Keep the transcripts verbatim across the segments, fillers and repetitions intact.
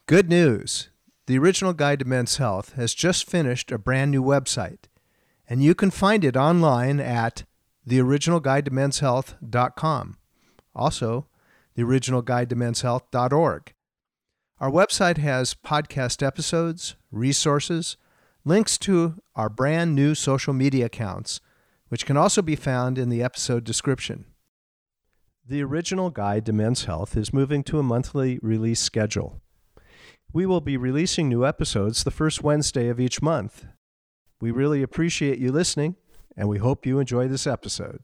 Good news! The Original Guide to Men's Health has just finished a brand new website, and you can find it online at the original guide to men's health dot com. Also, the original guide to men's health dot org. Our website has podcast episodes, resources, links to our brand new social media accounts, which can also be found in the episode description. The Original Guide to Men's Health is moving to a monthly release schedule. We will be releasing new episodes the first Wednesday of each month. We really appreciate you listening, and we hope you enjoy this episode.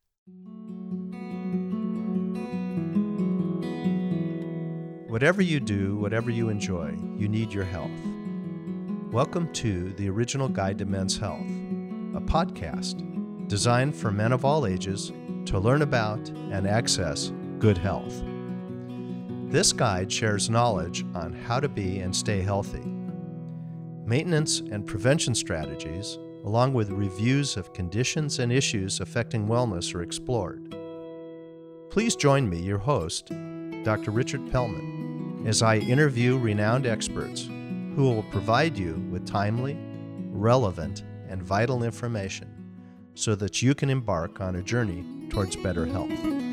Whatever you do, whatever you enjoy, you need your health. Welcome to The Original Guide to Men's Health, a podcast designed for men of all ages to learn about and access good health. This guide shares knowledge on how to be and stay healthy. Maintenance and prevention strategies, along with reviews of conditions and issues affecting wellness, are explored. Please join me, your host, Doctor Richard Pellman, as I interview renowned experts who will provide you with timely, relevant, and vital information so that you can embark on a journey towards better health.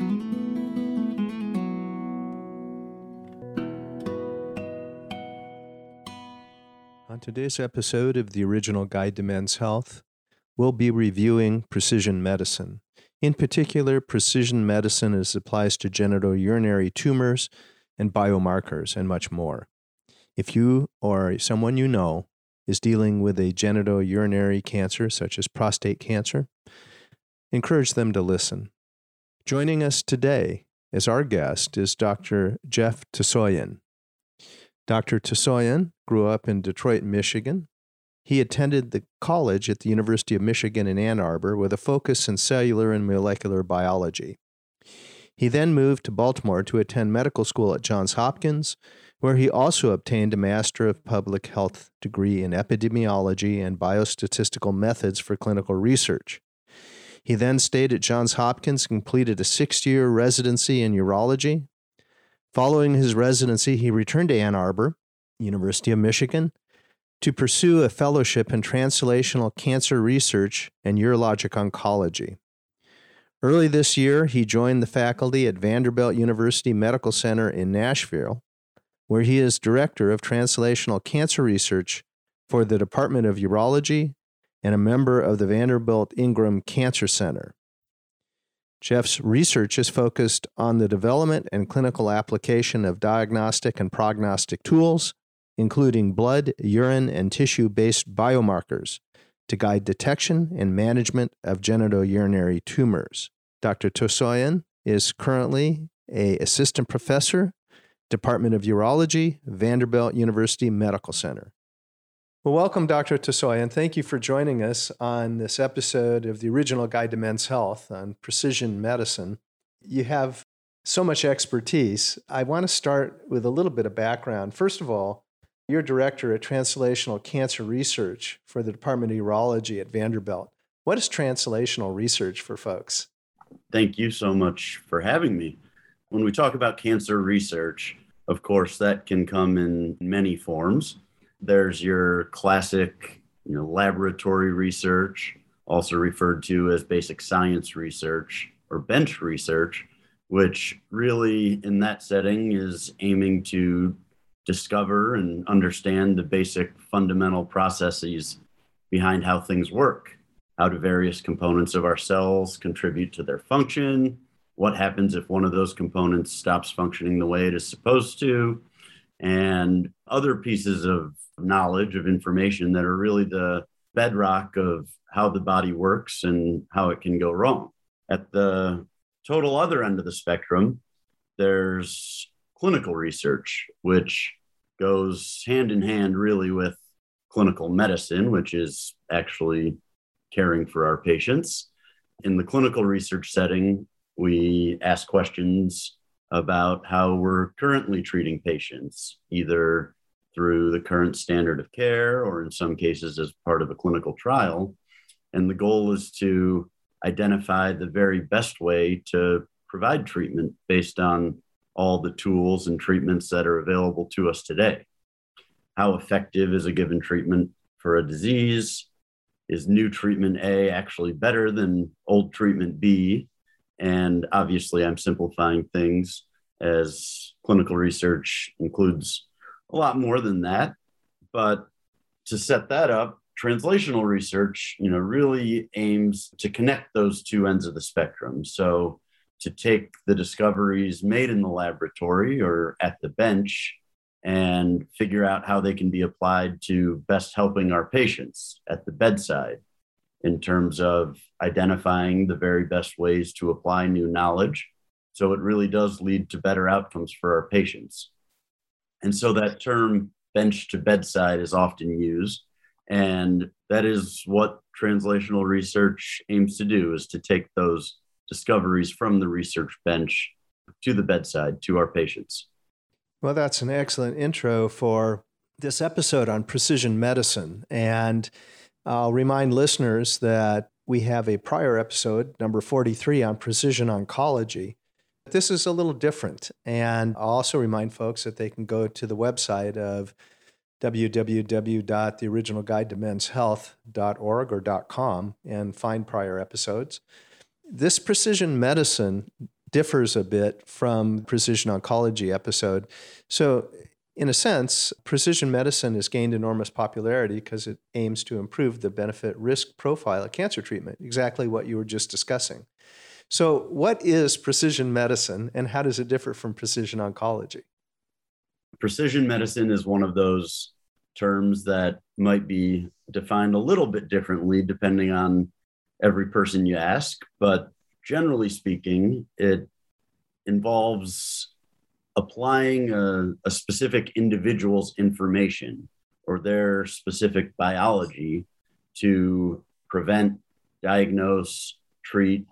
On today's episode of the Original Guide to Men's Health, we'll be reviewing precision medicine. In particular, precision medicine as applies to genitourinary tumors and biomarkers and much more. If you or someone you know is dealing with a genitourinary cancer, such as prostate cancer, encourage them to listen. Joining us today as our guest is Doctor Jeff Tsoyan. Doctor Tsoyan grew up in Detroit, Michigan. He attended the college at the University of Michigan in Ann Arbor with a focus in cellular and molecular biology. He then moved to Baltimore to attend medical school at Johns Hopkins, where he also obtained a Master of Public Health degree in epidemiology and biostatistical methods for clinical research. He then stayed at Johns Hopkins and completed a six-year residency in urology. Following his residency, he returned to Ann Arbor, University of Michigan, to pursue a fellowship in translational cancer research and urologic oncology. Early this year, he joined the faculty at Vanderbilt University Medical Center in Nashville, where he is Director of Translational Cancer Research for the Department of Urology and a member of the Vanderbilt Ingram Cancer Center. Jeff's research is focused on the development and clinical application of diagnostic and prognostic tools, including blood, urine, and tissue-based biomarkers, to guide detection and management of genitourinary tumors. Doctor Tsoyan is currently an assistant professor, Department of Urology, Vanderbilt University Medical Center. Well, welcome, Doctor Tsoyan. Thank you for joining us on this episode of the Original Guide to Men's Health on precision medicine. You have so much expertise. I want to start with a little bit of background. First of all, you're Director at Translational Cancer Research for the Department of Urology at Vanderbilt. What is translational research for folks? Thank you so much for having me. When we talk about cancer research, of course, that can come in many forms. There's your classic, you know, laboratory research, also referred to as basic science research or bench research, which really in that setting is aiming to discover and understand the basic fundamental processes behind how things work. How do various components of our cells contribute to their function? What happens if one of those components stops functioning the way it is supposed to? And other pieces of knowledge, of information that are really the bedrock of how the body works and how it can go wrong. At the total other end of the spectrum, there's clinical research, which goes hand in hand really with clinical medicine, which is actually caring for our patients. In the clinical research setting, we ask questions about how we're currently treating patients, either through the current standard of care or in some cases as part of a clinical trial. And the goal is to identify the very best way to provide treatment based on all the tools and treatments that are available to us today. how effective is a given treatment for a disease? Is new treatment A actually better than old treatment B? And obviously, I'm simplifying things, as clinical research includes a lot more than that. But to set that up, translational research, you know, really aims to connect those two ends of the spectrum. So to take the discoveries made in the laboratory or at the bench and figure out how they can be applied to best helping our patients at the bedside in terms of identifying the very best ways to apply new knowledge. So it really does lead to better outcomes for our patients. And so that term bench to bedside is often used. And that is what translational research aims to do, is to take those discoveries from the research bench to the bedside, to our patients. Well, that's an excellent intro for this episode on precision medicine. And I'll remind listeners that we have a prior episode, number forty-three, on precision oncology. This is a little different. And I'll also remind folks that they can go to the website of w w w dot the original guide to men's health dot org or .com and find prior episodes. This precision medicine differs a bit from precision oncology episode. So in a sense, precision medicine has gained enormous popularity because it aims to improve the benefit risk profile of cancer treatment, exactly what you were just discussing. So what is precision medicine and how does it differ from precision oncology? Precision medicine is one of those terms that might be defined a little bit differently depending on every person you ask, but generally speaking, it involves applying a, a specific individual's information or their specific biology to prevent, diagnose, treat,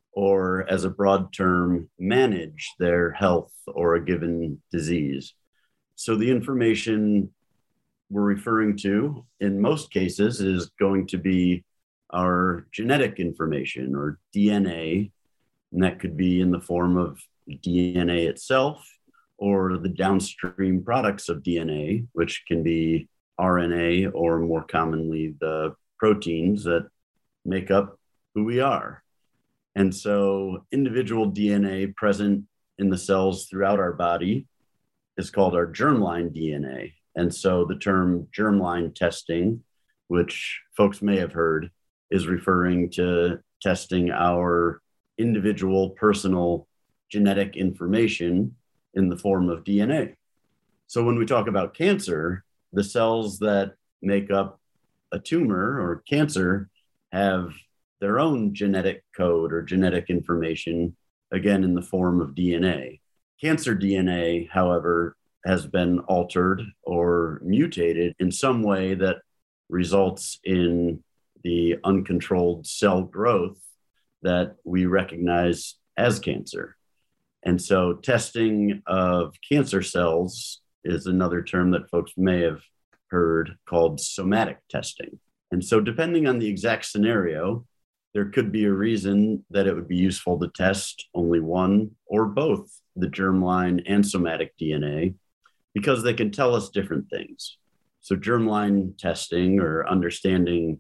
or as a broad term, manage their health or a given disease. So the information we're referring to in most cases is going to be our genetic information or D N A, and that could be in the form of D N A itself or the downstream products of D N A, which can be R N A or more commonly the proteins that make up who we are. And so individual D N A present in the cells throughout our body is called our germline D N A. And so the term germline testing, which folks may have heard, is referring to testing our individual personal genetic information in the form of D N A. So when we talk about cancer, the cells that make up a tumor or cancer have their own genetic code or genetic information, again, in the form of D N A. Cancer D N A, however, has been altered or mutated in some way that results in the uncontrolled cell growth that we recognize as cancer. And so testing of cancer cells is another term that folks may have heard called somatic testing. And so depending on the exact scenario, there could be a reason that it would be useful to test only one or both the germline and somatic D N A because they can tell us different things. So germline testing or understanding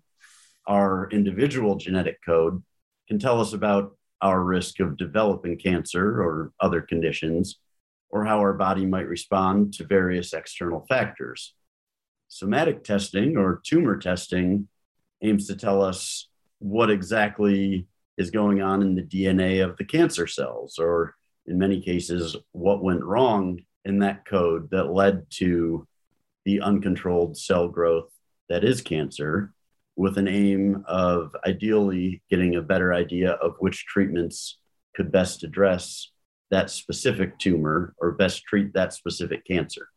our individual genetic code can tell us about our risk of developing cancer or other conditions, or how our body might respond to various external factors. Somatic testing or tumor testing aims to tell us what exactly is going on in the D N A of the cancer cells, or in many cases, what went wrong in that code that led to the uncontrolled cell growth that is cancer, with an aim of ideally getting a better idea of which treatments could best address that specific tumor or best treat that specific cancer.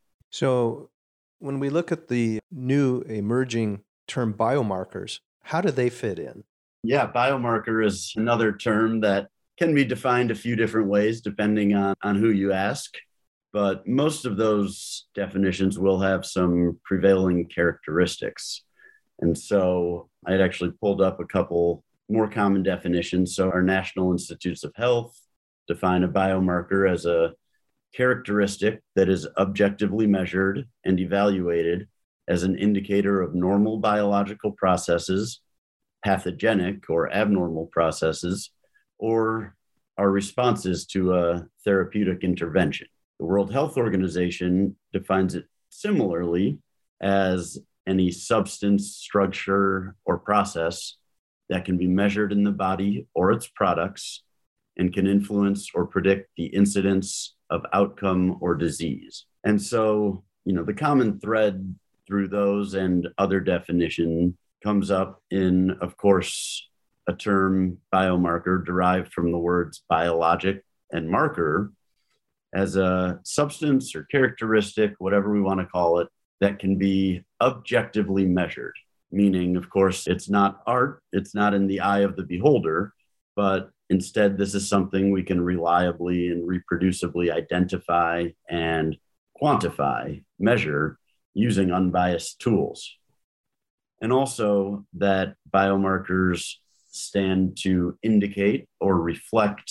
So when we look at the new emerging term biomarkers, how do they fit in? Yeah, biomarker is another term that can be defined a few different ways depending on, on who you ask. But most of those definitions will have some prevailing characteristics. And so I had actually pulled up a couple more common definitions. So our National Institutes of Health define a biomarker as a characteristic that is objectively measured and evaluated as an indicator of normal biological processes, pathogenic or abnormal processes, or our responses to a therapeutic intervention. The World Health Organization defines it similarly as any substance, structure, or process that can be measured in the body or its products and can influence or predict the incidence of outcome or disease. And so, you know, the common thread through those and other definition comes up in, of course, a term biomarker derived from the words biologic and marker as a substance or characteristic, whatever we want to call it, that can be objectively measured. Meaning, of course, it's not art, it's not in the eye of the beholder, but instead, this is something we can reliably and reproducibly identify and quantify, measure using unbiased tools. And also that biomarkers stand to indicate or reflect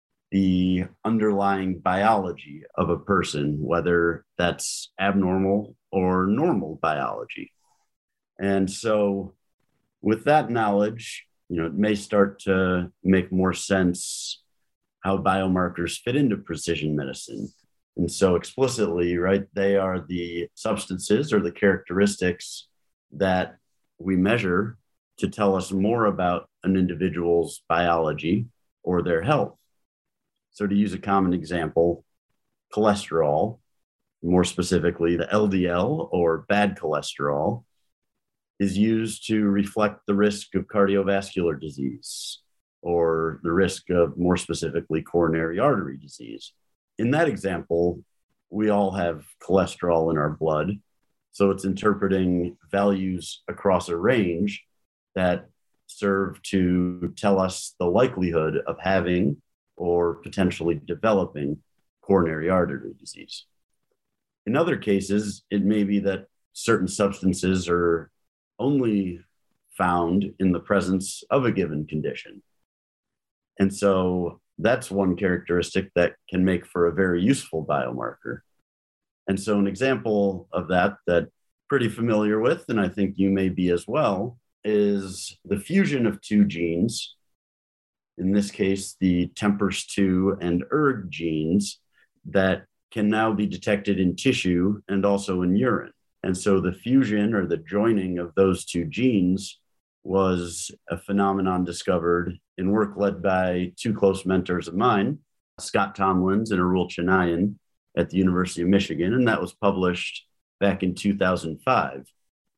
the underlying biology of a person, whether that's abnormal or normal biology. And so with that knowledge, you know, it may start to make more sense how biomarkers fit into precision medicine. And so explicitly, right, they are the substances or the characteristics that we measure to tell us more about an individual's biology or their health. So to use a common example, cholesterol, more specifically the L D L or bad cholesterol, is used to reflect the risk of cardiovascular disease or the risk of, more specifically, coronary artery disease. In that example, we all have cholesterol in our blood. So it's interpreting values across a range that serve to tell us the likelihood of having or potentially developing coronary artery disease. In other cases, it may be that certain substances are only found in the presence of a given condition. And so that's one characteristic that can make for a very useful biomarker. And so an example of that that pretty familiar with, and I think you may be as well, is the fusion of two genes, in this case, the T E M P E R S two and E R G genes that can now be detected in tissue and also in urine. And so the fusion or the joining of those two genes was a phenomenon discovered in work led by two close mentors of mine, Scott Tomlins and Arul Chennaiyan at the University of Michigan. And that was published back in two thousand five.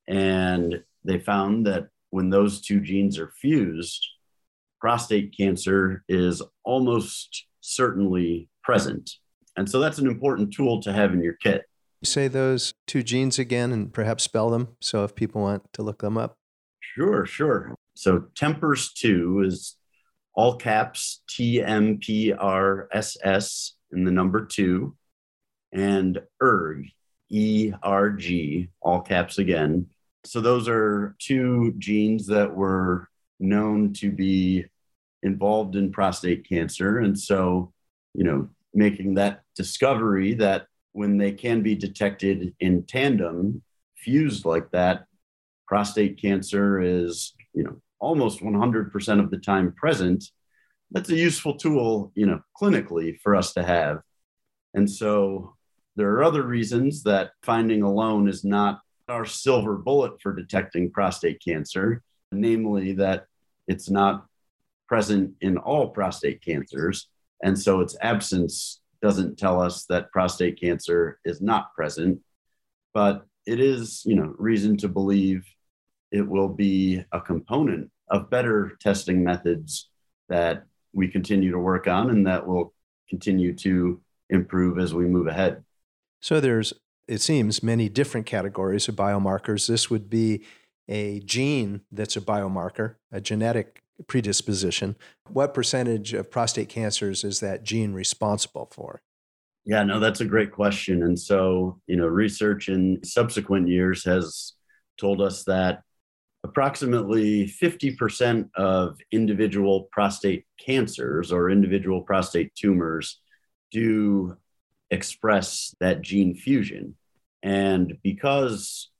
And they found that when those two genes are fused, prostate cancer is almost certainly present. And so that's an important tool to have in your kit. Say those two genes again and perhaps spell them so if people want to look them up. Sure, sure. So T E M P E R S two is all caps T M P R S S and the number two, and E R G, E R G, all caps again. So those are two genes that were known to be involved in prostate cancer. And so, you know, making that discovery that when they can be detected in tandem, fused like that, prostate cancer is, you know, almost one hundred percent of the time present. That's a useful tool, you know, clinically for us to have. And so there are other reasons that finding alone is not our silver bullet for detecting prostate cancer, namely that it's not present in all prostate cancers. And so its absence doesn't tell us that prostate cancer is not present, but it is, you know, reason to believe it will be a component of better testing methods that we continue to work on and that will continue to improve as we move ahead. So there's, it seems, many different categories of biomarkers. This would be a gene that's a biomarker, a genetic predisposition. What percentage of prostate cancers is that gene responsible for? Yeah, no, that's a great question. And so, you know, research in subsequent years has told us that approximately fifty percent of individual prostate cancers or individual prostate tumors do express that gene fusion. And because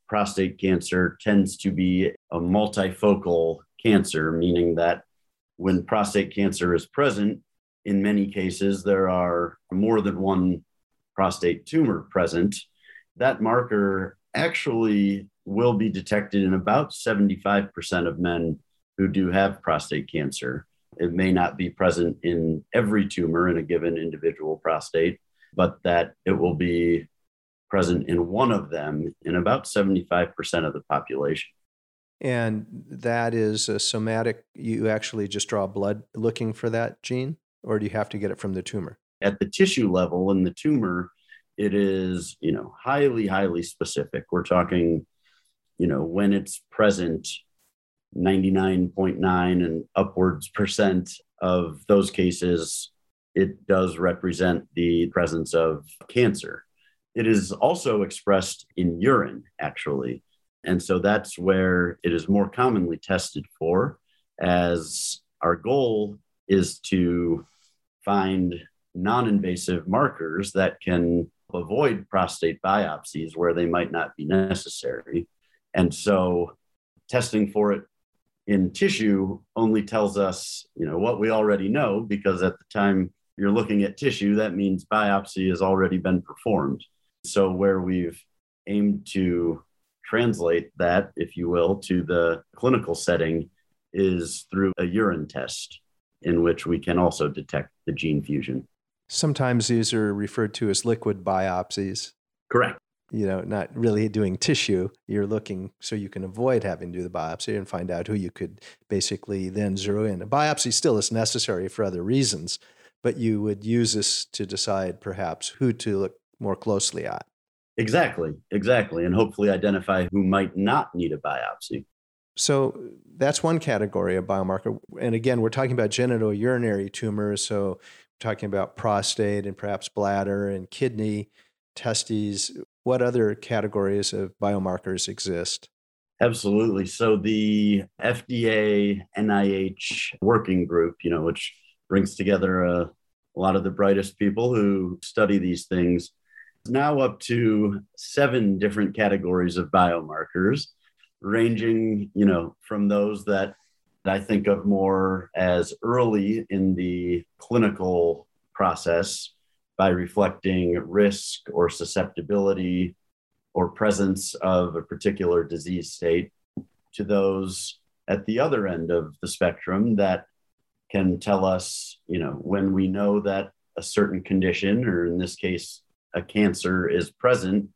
prostate cancer tends to be a multifocal cancer, meaning that when prostate cancer is present, in many cases, there are more than one prostate tumor present. That marker actually will be detected in about seventy-five percent of men who do have prostate cancer. It may not be present in every tumor in a given individual prostate, but that it will be present in one of them in about seventy-five percent of the population. And that is a somatic, you actually just draw blood looking for that gene, or do you have to get it from the tumor? At the tissue level in the tumor, it is, you know, highly, highly specific. We're talking, you know, when it's present, ninety-nine point nine and upwards percent of those cases, it does represent the presence of cancer. It is also expressed in urine, actually. And so that's where it is more commonly tested for, as our goal is to find non-invasive markers that can avoid prostate biopsies where they might not be necessary. And so testing for it in tissue only tells us, you know, what we already know, because at the time you're looking at tissue, that means biopsy has already been performed. So where we've aimed to translate that, if you will, to the clinical setting is through a urine test in which we can also detect the gene fusion. Sometimes these are referred to as liquid biopsies. Correct. You know, not really doing tissue. You're looking so you can avoid having to do the biopsy and find out who you could basically then zero in. A biopsy still is necessary for other reasons, but you would use this to decide perhaps who to look more closely at. Exactly, exactly. And hopefully identify who might not need a biopsy. So that's one category of biomarker. And again, we're talking about genitourinary tumors. So we're talking about prostate and perhaps bladder and kidney, testes. What other categories of biomarkers exist? Absolutely. So the F D A N I H working group, you know, which brings together a, a lot of the brightest people who study these things, is now up to seven different categories of biomarkers, ranging, you know, from those that I think of more as early in the clinical process by reflecting risk or susceptibility or presence of a particular disease state, to those at the other end of the spectrum that can tell us, you know, when we know that a certain condition, or in this case, a cancer is present,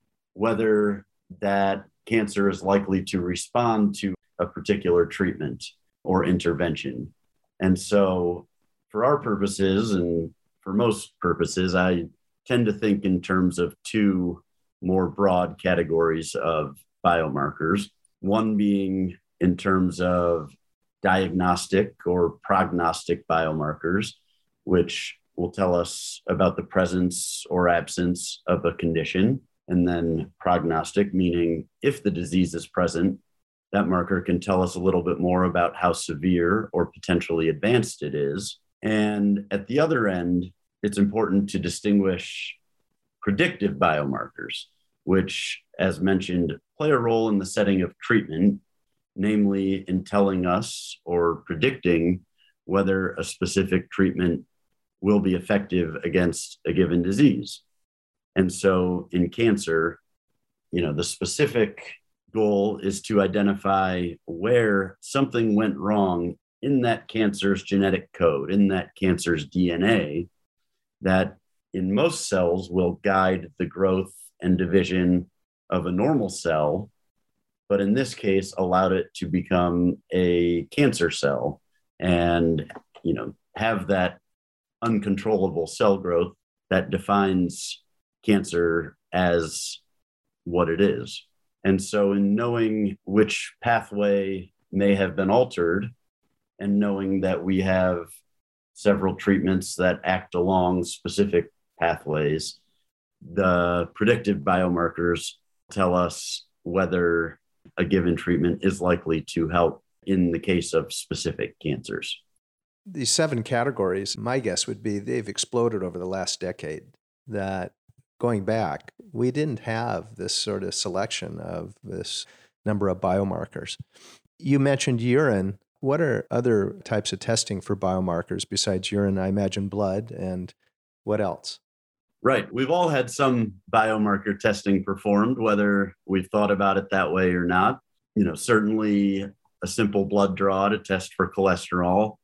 whether that cancer is likely to respond to a particular treatment or intervention. And so for our purposes, and for most purposes, I tend to think in terms of two more broad categories of biomarkers. One being in terms of diagnostic or prognostic biomarkers, which will tell us about the presence or absence of a condition. And then prognostic, meaning if the disease is present, that marker can tell us a little bit more about how severe or potentially advanced it is. And at the other end, it's important to distinguish predictive biomarkers, which, as mentioned, play a role in the setting of treatment, namely in telling us or predicting whether a specific treatment will be effective against a given disease. And so in cancer, you know, the specific goal is to identify where something went wrong in that cancer's genetic code, in that cancer's D N A, that in most cells will guide the growth and division of a normal cell, but in this case, allowed it to become a cancer cell and, you know, have that uncontrollable cell growth that defines cancer as what it is. And so in knowing which pathway may have been altered and knowing that we have several treatments that act along specific pathways, the predictive biomarkers tell us whether a given treatment is likely to help in the case of specific cancers. These seven categories, my guess would be they've exploded over the last decade, that going back, we didn't have this sort of selection of this number of biomarkers. You mentioned urine. What are other types of testing for biomarkers besides urine? I imagine blood, and what else? Right. We've all had some biomarker testing performed, whether we've thought about it that way or not. You know, certainly a simple blood draw to test for cholesterol,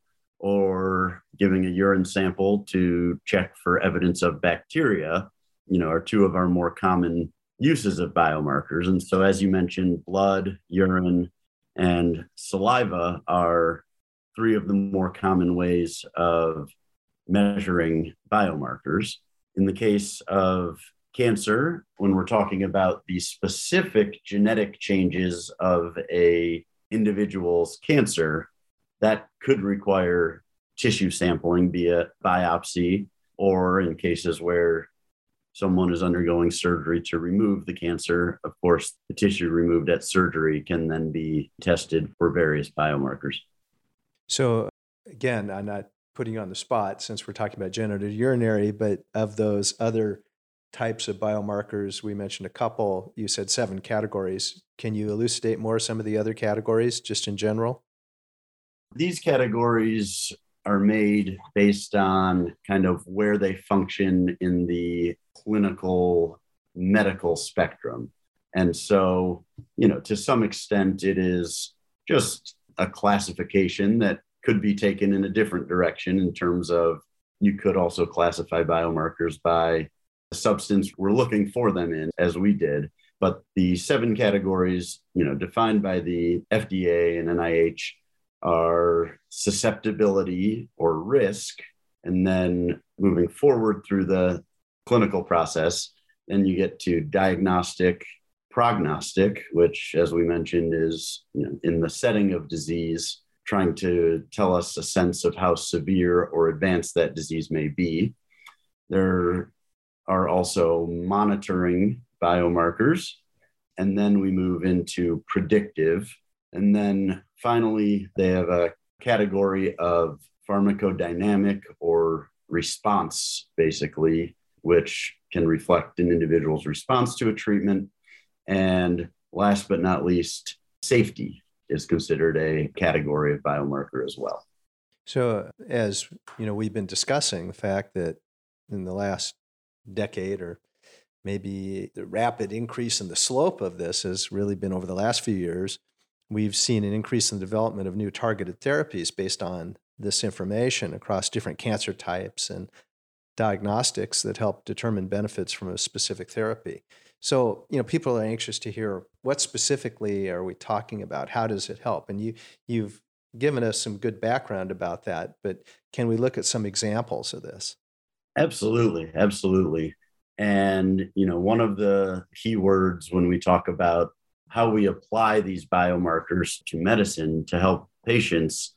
or giving a urine sample to check for evidence of bacteria, you know, are two of our more common uses of biomarkers. And so, as you mentioned, blood, urine, and saliva are three of the more common ways of measuring biomarkers. In the case of cancer, when we're talking about the specific genetic changes of a individual's cancer, that could require tissue sampling via biopsy, or in cases where someone is undergoing surgery to remove the cancer, of course, the tissue removed at surgery can then be tested for various biomarkers. So again, I'm not putting you on the spot since we're talking about genitourinary, but of those other types of biomarkers, we mentioned a couple. You said seven categories. Can you elucidate more some of the other categories just in general? These categories are made based on kind of where they function in the clinical medical spectrum. And so, you know, to some extent, it is just a classification that could be taken in a different direction in terms of you could also classify biomarkers by the substance we're looking for them in, as we did. But the seven categories, you know, defined by the F D A and N I H are susceptibility or risk. And then moving forward through the clinical process, then you get to diagnostic, prognostic, which, as we mentioned, is, you know, in the setting of disease, trying to tell us a sense of how severe or advanced that disease may be. There are also monitoring biomarkers. And then we move into predictive. And then finally, they have a category of pharmacodynamic or response, basically, which can reflect an individual's response to a treatment. And last but not least, safety is considered a category of biomarker as well. So as you know, we've been discussing the fact that in the last decade, or maybe the rapid increase in the slope of this has really been over the last few years, we've seen an increase in the development of new targeted therapies based on this information across different cancer types and diagnostics that help determine benefits from a specific therapy. So, you know, people are anxious to hear what specifically are we talking about? How does it help? And you, you've given us some good background about that, but can we look at some examples of this? Absolutely, absolutely. And, you know, one of the key words when we talk about how we apply these biomarkers to medicine to help patients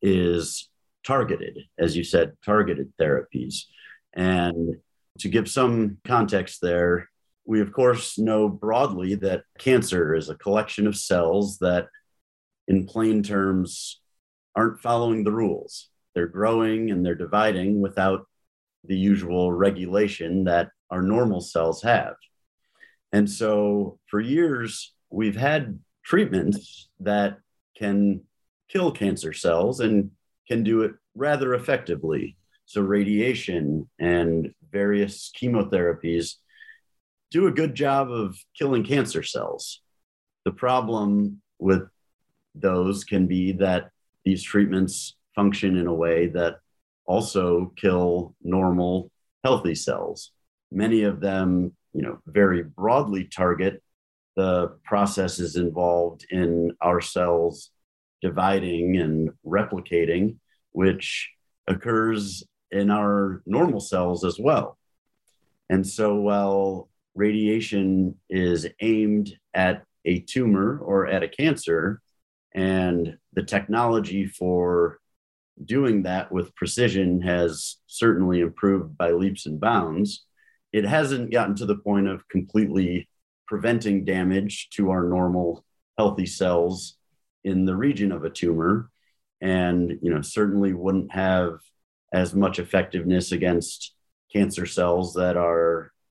is targeted, as you said, targeted therapies. And to give some context there, we of course know broadly that cancer is a collection of cells that, in plain terms, aren't following the rules. They're growing and they're dividing without the usual regulation that our normal cells have. And so for years, we've had treatments that can kill cancer cells and can do it rather effectively. So radiation and various chemotherapies do a good job of killing cancer cells. The problem with those can be that these treatments function in a way that also kill normal, healthy cells. Many of them, you know, very broadly target the processes involved in our cells dividing and replicating, which occurs in our normal cells as well. And so while radiation is aimed at a tumor or at a cancer, and the technology for doing that with precision has certainly improved by leaps and bounds, it hasn't gotten to the point of completely preventing damage to our normal healthy cells in the region of a tumor, and, you know, certainly wouldn't have as much effectiveness against cancer cells that are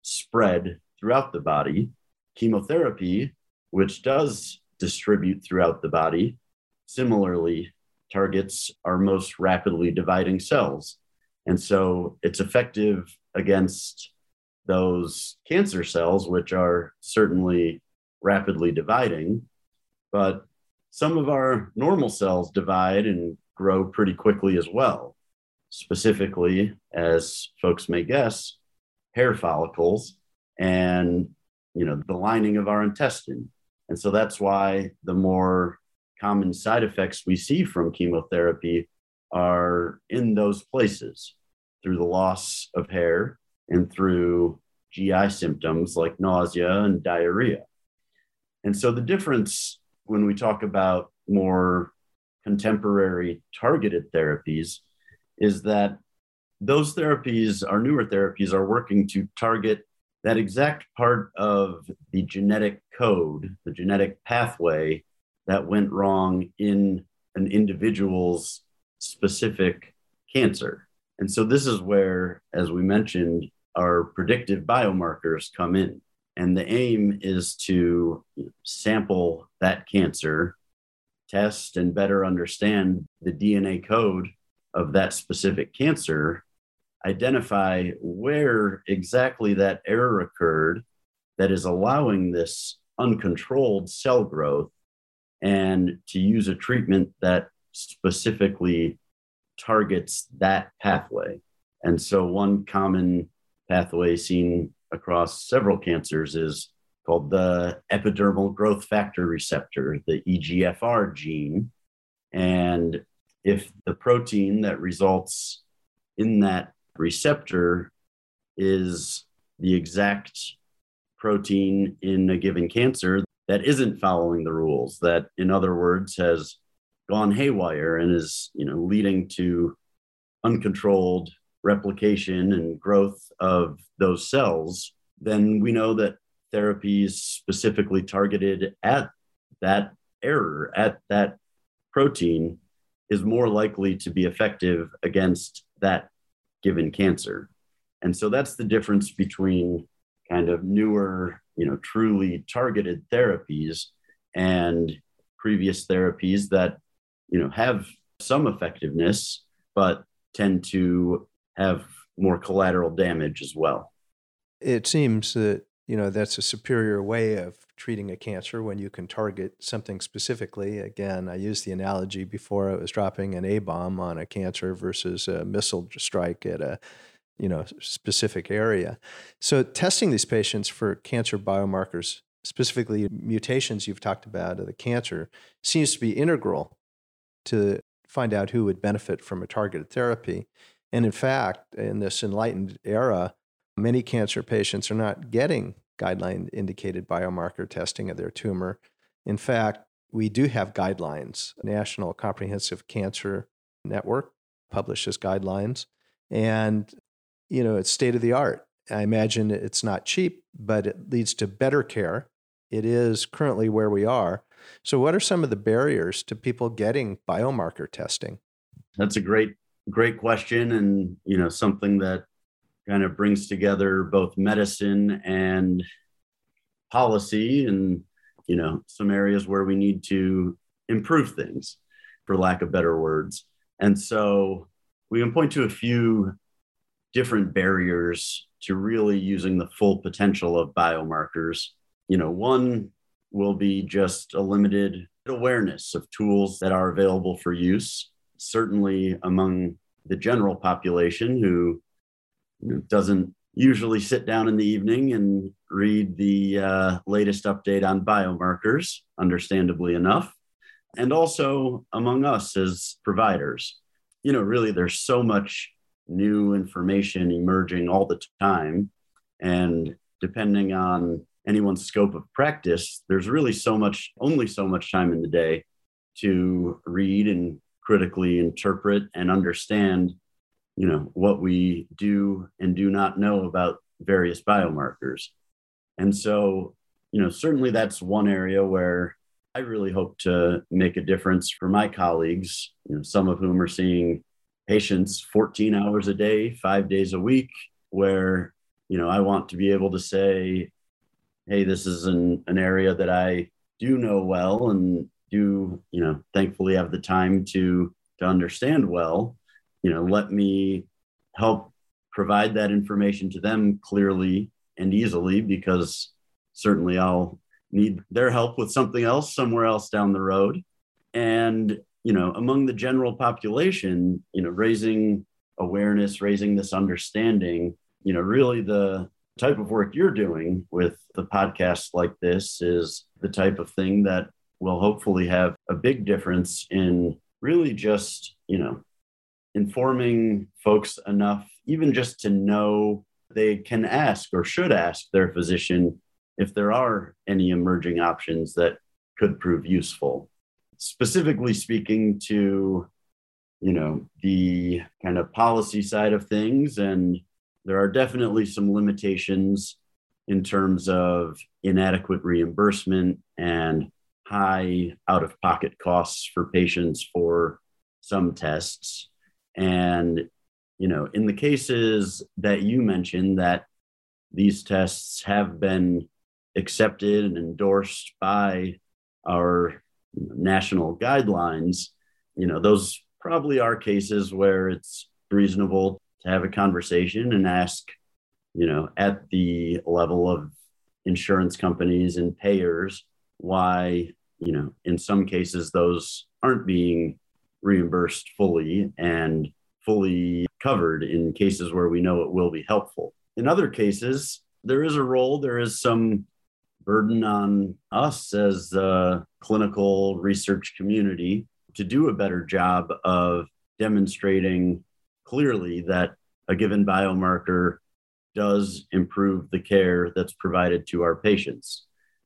spread throughout the body. Chemotherapy, which does distribute throughout the body, similarly targets our most rapidly dividing cells. And so it's effective against those cancer cells, which are certainly rapidly dividing, but some of our normal cells divide and grow pretty quickly as well. Specifically, as folks may guess, hair follicles and, you know, the lining of our intestine. And so that's why the more common side effects we see from chemotherapy are in those places, through the loss of hair and through G I symptoms like nausea and diarrhea. And so the difference when we talk about more contemporary targeted therapies is that those therapies, our newer therapies, are working to target that exact part of the genetic code, the genetic pathway that went wrong in an individual's specific cancer. And so this is where, as we mentioned, our predictive biomarkers come in. And the aim is to sample that cancer, test and better understand the D N A code of that specific cancer, identify where exactly that error occurred that is allowing this uncontrolled cell growth, and to use a treatment that specifically targets that pathway. And so one common pathway seen across several cancers is called the epidermal growth factor receptor, the E G F R gene. And if the protein that results in that receptor is the exact protein in a given cancer that isn't following the rules, that in other words has gone haywire and is, you know, leading to uncontrolled replication and growth of those cells, then we know that therapies specifically targeted at that error, at that protein, is more likely to be effective against that given cancer. And so that's the difference between kind of newer, you know, truly targeted therapies and previous therapies that, you know, have some effectiveness, but tend to have more collateral damage as well. It seems that, you know, that's a superior way of treating a cancer when you can target something specifically. Again, I used the analogy before, I was dropping an A-bomb on a cancer versus a missile strike at a, you know, specific area. So testing these patients for cancer biomarkers, specifically mutations you've talked about of the cancer, seems to be integral to find out who would benefit from a targeted therapy. And in fact, in this enlightened era, many cancer patients are not getting guideline-indicated biomarker testing of their tumor. In fact, we do have guidelines. National Comprehensive Cancer Network publishes guidelines, and you know, it's state of the art. I imagine it's not cheap, but it leads to better care. It is currently where we are. So what are some of the barriers to people getting biomarker testing? That's a great, great question, and you know, something that kind of brings together both medicine and policy, and you know, some areas where we need to improve things, for lack of better words. And so we can point to a few different barriers to really using the full potential of biomarkers. You know, one will be just a limited awareness of tools that are available for use, certainly among the general population who, you know, doesn't usually sit down in the evening and read the uh, latest update on biomarkers, understandably enough, and also among us as providers. You know, really, there's so much new information emerging all the time. And depending on anyone's scope of practice, there's really so much, only so much time in the day to read and critically interpret and understand, you know, what we do and do not know about various biomarkers. And so, you know, certainly that's one area where I really hope to make a difference for my colleagues, you know, some of whom are seeing patients fourteen hours a day, five days a week, where, you know, I want to be able to say, hey, this is an, an area that I do know well and do, you know, thankfully have the time to, to understand well. You know, let me help provide that information to them clearly and easily, because certainly I'll need their help with something else somewhere else down the road. And, you know, among the general population, you know, raising awareness, raising this understanding, you know, really the type of work you're doing with the podcast like this is the type of thing that will hopefully have a big difference in really just, you know, informing folks enough, even just to know they can ask or should ask their physician if there are any emerging options that could prove useful. Specifically speaking to, you know, the kind of policy side of things, and there are definitely some limitations in terms of inadequate reimbursement and high out-of-pocket costs for patients for some tests. And, you know, in the cases that you mentioned that these tests have been accepted and endorsed by our national guidelines, you know, those probably are cases where it's reasonable to have a conversation and ask, you know, at the level of insurance companies and payers, why, you know, in some cases those aren't being reimbursed fully and fully covered in cases where we know it will be helpful. In other cases, there is a role, there is some burden on us as the clinical research community to do a better job of demonstrating clearly that a given biomarker does improve the care that's provided to our patients.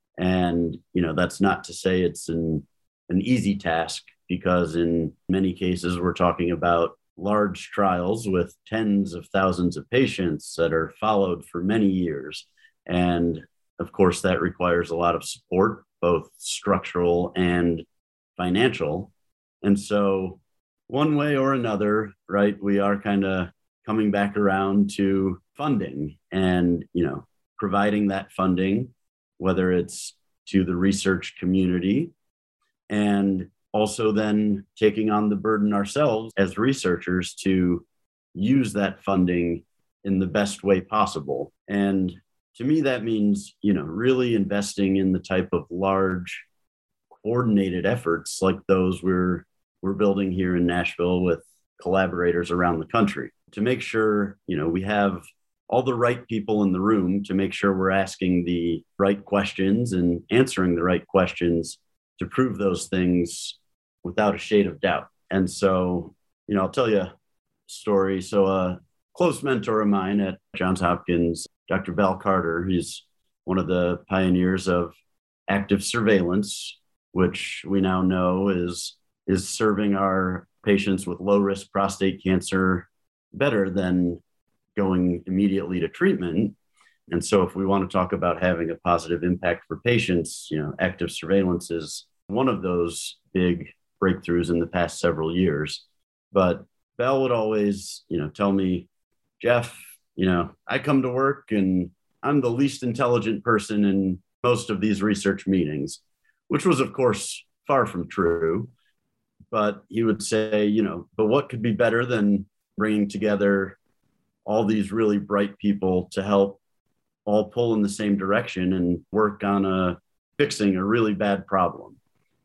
And, you know, that's not to say it's an, an easy task, because in many cases, we're talking about large trials with tens of thousands of patients that are followed for many years. And of course, that requires a lot of support, both structural and financial. And so one way or another, right, we are kind of coming back around to funding and, you know, providing that funding, whether it's to the research community, and also then taking on the burden ourselves as researchers to use that funding in the best way possible. And to me, that means, you know, really investing in the type of large coordinated efforts like those we're we're building here in Nashville with collaborators around the country to make sure, you know, we have all the right people in the room to make sure we're asking the right questions and answering the right questions to prove those things without a shade of doubt. And so, you know, I'll tell you a story. So a close mentor of mine at Johns Hopkins, Doctor Bal Carter, he's one of the pioneers of active surveillance, which we now know is, is serving our patients with low-risk prostate cancer better than going immediately to treatment. And so if we want to talk about having a positive impact for patients, you know, active surveillance is one of those big breakthroughs in the past several years. But Bal would always, you know, tell me, Jeff, you know, I come to work and I'm the least intelligent person in most of these research meetings, which was, of course, far from true. But he would say, you know, but what could be better than bringing together all these really bright people to help all pull in the same direction and work on a fixing a really bad problem.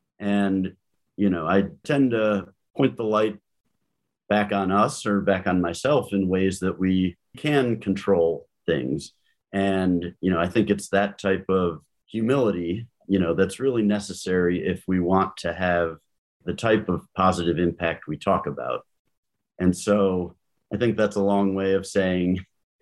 And, you know, I tend to point the light back on us or back on myself in ways that we can control things. And, you know, I think it's that type of humility, you know, that's really necessary if we want to have the type of positive impact we talk about. And so I think that's a long way of saying,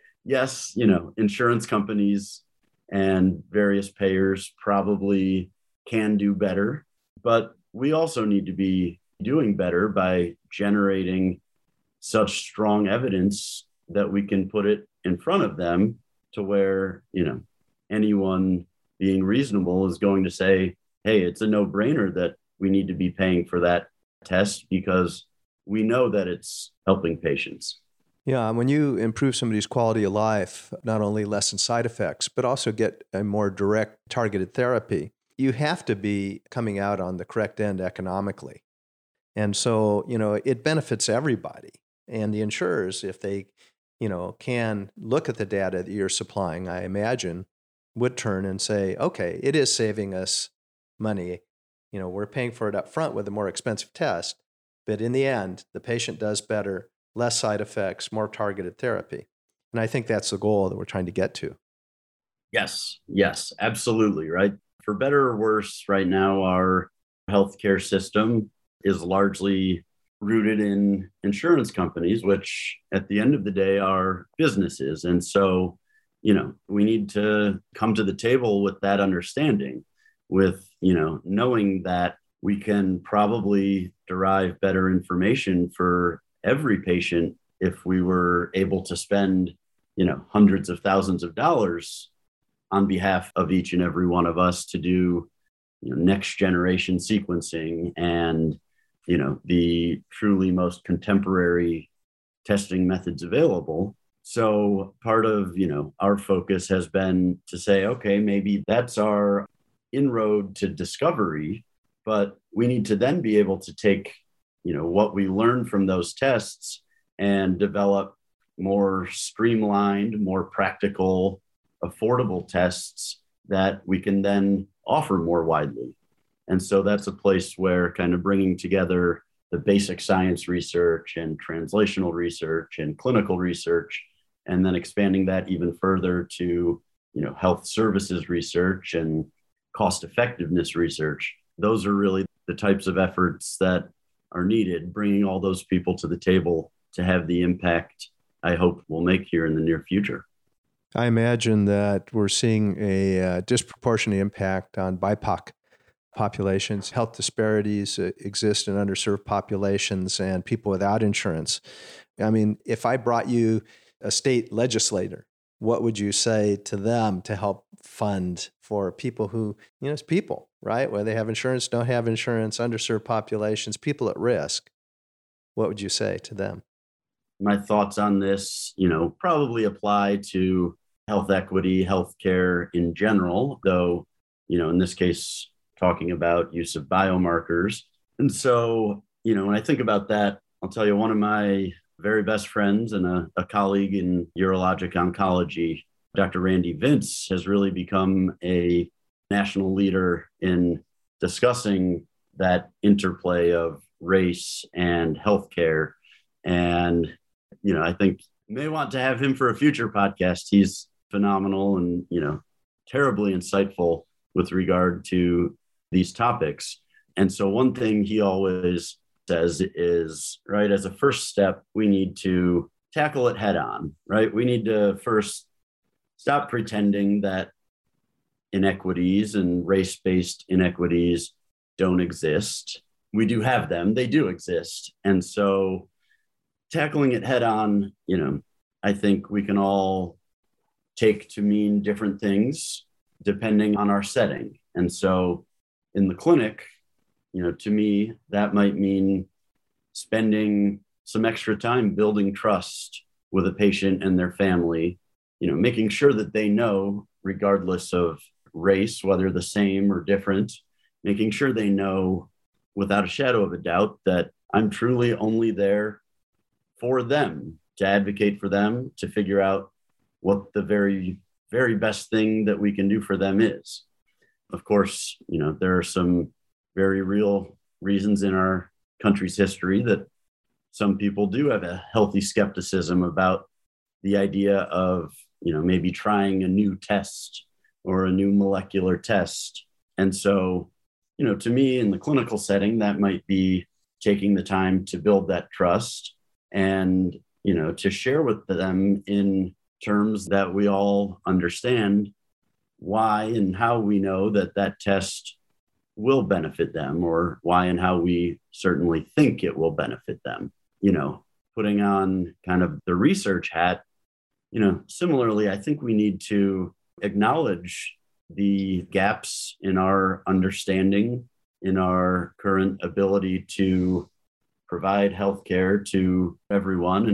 yes, you know, insurance companies and various payers probably can do better, but we also need to be doing better by generating such strong evidence that we can put it in front of them to where, you know, anyone being reasonable is going to say, hey, it's a no-brainer that we need to be paying for that test because we know that it's helping patients. Yeah, when you improve somebody's quality of life, not only lessen side effects, but also get a more direct targeted therapy, you have to be coming out on the correct end economically. And so, you know, it benefits everybody. And the insurers, if they, you know, can look at the data that you're supplying, I imagine, would turn and say, okay, it is saving us money. You know, we're paying for it up front with a more expensive test, but in the end, the patient does better, less side effects, more targeted therapy. And I think that's the goal that we're trying to get to. Yes, yes, absolutely, right? For better or worse, right now, our healthcare system is largely rooted in insurance companies, which at the end of the day are businesses. And so, you know, we need to come to the table with that understanding, with, you know, knowing that we can probably derive better information for every patient if we were able to spend, you know, hundreds of thousands of dollars on behalf of each and every one of us to do, you know, next generation sequencing and, you know, the truly most contemporary testing methods available. So part of, you know, our focus has been to say, okay, maybe that's our inroad to discovery, but we need to then be able to take, you know, what we learn from those tests and develop more streamlined, more practical, affordable tests that we can then offer more widely. And so that's a place where kind of bringing together the basic science research and translational research and clinical research, and then expanding that even further to, you know, health services research and cost effectiveness research. Those are really the types of efforts that are needed, bringing all those people to the table to have the impact I hope we'll make here in the near future. I imagine that we're seeing a uh, disproportionate impact on B I P O C populations. Health disparities uh, exist in underserved populations and people without insurance. I mean, if I brought you a state legislator, what would you say to them to help fund for people who, you know, it's people, right? Whether they have insurance, don't have insurance, underserved populations, people at risk. What would you say to them? My thoughts on this, you know, probably apply to health equity, healthcare in general, though, you know, in this case, talking about use of biomarkers. And so, you know, when I think about that, I'll tell you one of my very best friends and a, a colleague in urologic oncology, Doctor Randy Vince, has really become a national leader in discussing that interplay of race and healthcare. And, you know, I think you may want to have him for a future podcast. He's phenomenal and, you know, terribly insightful with regard to these topics. And so one thing he always says is, right, as a first step, we need to tackle it head on, right? We need to first stop pretending that inequities and race-based inequities don't exist. We do have them, they do exist. And so tackling it head on, you know, I think we can all take to mean different things depending on our setting. And so in the clinic, you know, to me, that might mean spending some extra time building trust with a patient and their family, you know, making sure that they know, regardless of race, whether the same or different, making sure they know without a shadow of a doubt that I'm truly only there for them, to advocate for them, to figure out what the very, very best thing that we can do for them is. Of course, you know, there are some very real reasons in our country's history that some people do have a healthy skepticism about the idea of, you know, maybe trying a new test or a new molecular test. And so, you know, to me, in the clinical setting, that might be taking the time to build that trust and, you know, to share with them in terms that we all understand why and how we know that that test will benefit them, or why and how we certainly think it will benefit them. You know, putting on kind of the research hat, you know, similarly, I think we need to acknowledge the gaps in our understanding, in our current ability to provide healthcare to everyone, and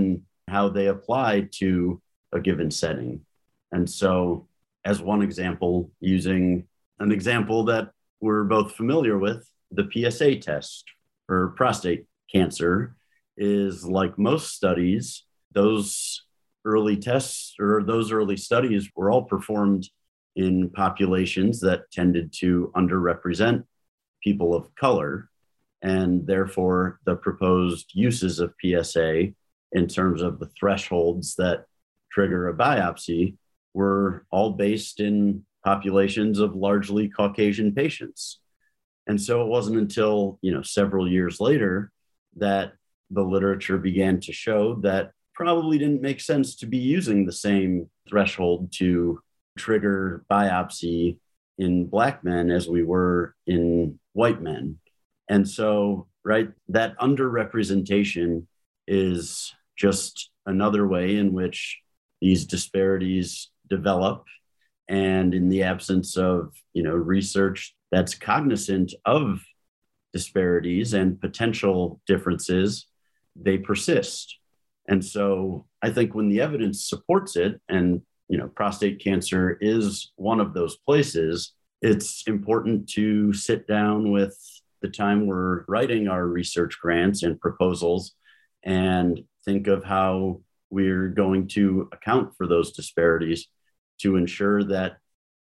how they apply to a given setting. And so, as one example, using an example that we're both familiar with, the P S A test for prostate cancer is, like most studies, those early tests or those early studies were all performed in populations that tended to underrepresent people of color. And therefore, the proposed uses of P S A in terms of the thresholds that trigger a biopsy were all based in populations of largely Caucasian patients. And so it wasn't until, you know, several years later that the literature began to show that probably didn't make sense to be using the same threshold to trigger biopsy in Black men as we were in white men. And so, right, that underrepresentation is just another way in which these disparities develop. And in the absence of, you know, research that's cognizant of disparities and potential differences, they persist. And so I think when the evidence supports it, and, you know, prostate cancer is one of those places, it's important to sit down with the time we're writing our research grants and proposals and think of how we're going to account for those disparities to ensure that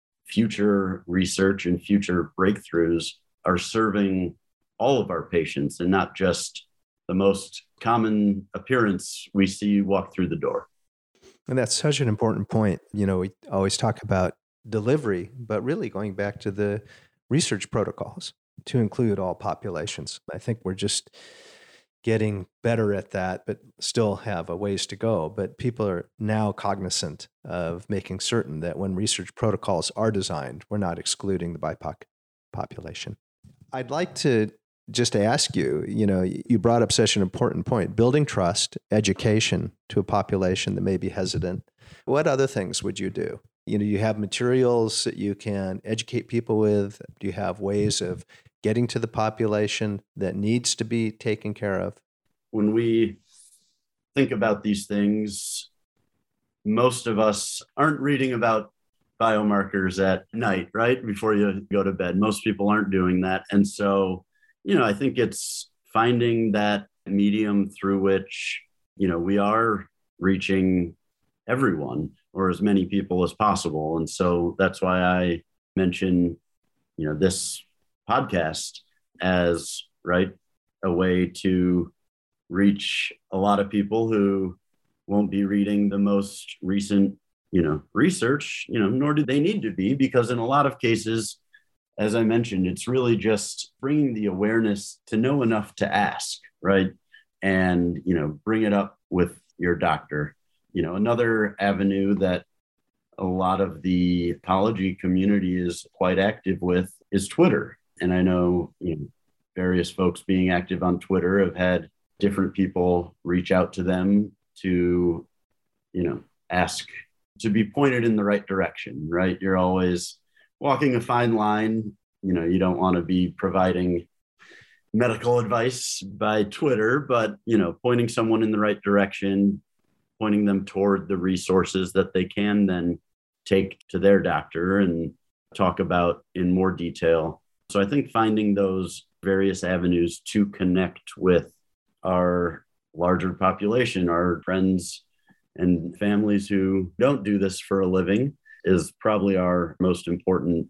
future research and future breakthroughs are serving all of our patients and not just the most common appearance we see walk through the door. And that's such an important point. You know, we always talk about delivery, but really going back to the research protocols to include all populations. I think we're just getting better at that, but still have a ways to go. But people are now cognizant of making certain that when research protocols are designed, we're not excluding the B I P O C population. I'd like to just ask you, you know, you brought up such an important point, building trust, education to a population that may be hesitant. What other things would you do? You know, you have materials that you can educate people with. Do you have ways of getting to the population that needs to be taken care of? When we think about these things, most of us aren't reading about biomarkers at night, right? Before you go to bed. Most people aren't doing that. And so, you know, I think it's finding that medium through which, you know, we are reaching everyone or as many people as possible. And so that's why I mention, you know, this podcast as, right, a way to reach a lot of people who won't be reading the most recent, you know, research, you know, nor do they need to be, because in a lot of cases, as I mentioned, it's really just bringing the awareness to know enough to ask, right? And, you know, bring it up with your doctor. You know, another avenue that a lot of the oncology community is quite active with is Twitter. And I know, you know, various folks being active on Twitter have had different people reach out to them to, you know, ask to be pointed in the right direction, right? You're always walking a fine line. You know, you don't want to be providing medical advice by Twitter, but, you know, pointing someone in the right direction, pointing them toward the resources that they can then take to their doctor and talk about in more detail. So I think finding those various avenues to connect with our larger population, our friends and families who don't do this for a living, is probably our most important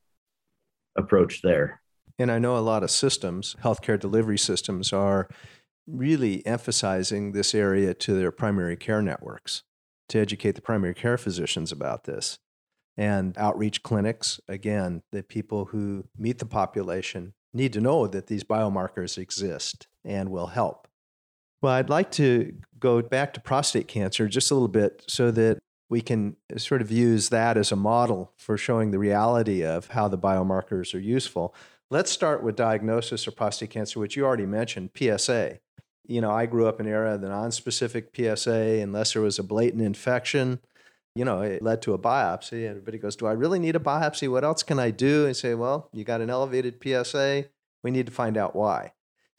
approach there. And I know a lot of systems, healthcare delivery systems, are really emphasizing this area to their primary care networks to educate the primary care physicians about this. And outreach clinics, again, the people who meet the population need to know that these biomarkers exist and will help. Well, I'd like to go back to prostate cancer just a little bit so that we can sort of use that as a model for showing the reality of how the biomarkers are useful. Let's start with diagnosis of prostate cancer, which you already mentioned, P S A. You know, I grew up in an era of the nonspecific P S A, unless there was a blatant infection, you know, it led to a biopsy. Everybody goes, do I really need a biopsy? What else can I do? And say, well, you got an elevated P S A. We need to find out why.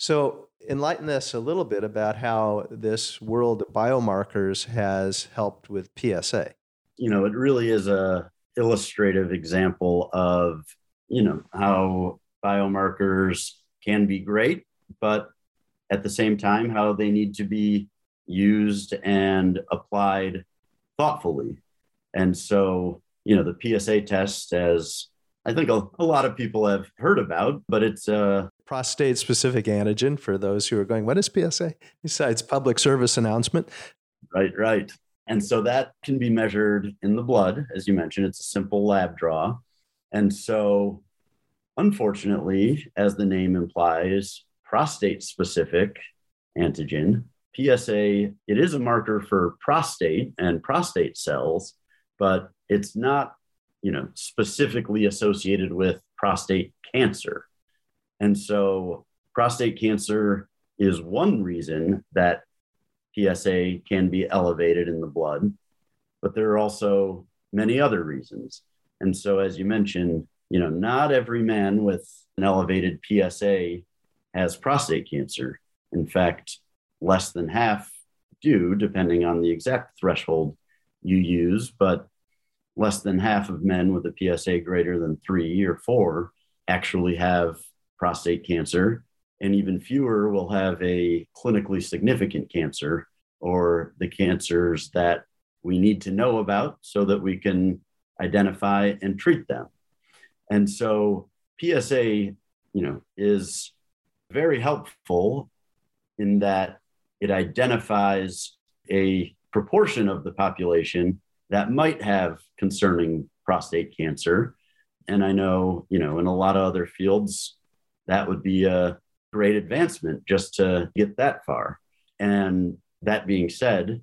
So enlighten us a little bit about how this world of biomarkers has helped with P S A. You know, it really is a illustrative example of, you know, how biomarkers can be great, but at the same time, how they need to be used and applied thoughtfully. And so, you know, the P S A test, as I think a, a lot of people have heard about, but it's a prostate specific antigen for those who are going, what is P S A? Besides public service announcement. Right, right. And so that can be measured in the blood. As you mentioned, it's a simple lab draw. And so, unfortunately, as the name implies, prostate specific antigen, P S A, it is a marker for prostate and prostate cells, but it's not, you know, specifically associated with prostate cancer. And so prostate cancer is one reason that P S A can be elevated in the blood, but there are also many other reasons. And so, as you mentioned, you know, not every man with an elevated P S A has prostate cancer. In fact, less than half do, depending on the exact threshold you use, but less than half of men with a P S A greater than three or four actually have prostate cancer, and even fewer will have a clinically significant cancer, or the cancers that we need to know about so that we can identify and treat them. And so P S A, you know, is very helpful in that it identifies a proportion of the population that might have concerning prostate cancer. And I know, you know, in a lot of other fields, that would be a great advancement just to get that far. And that being said,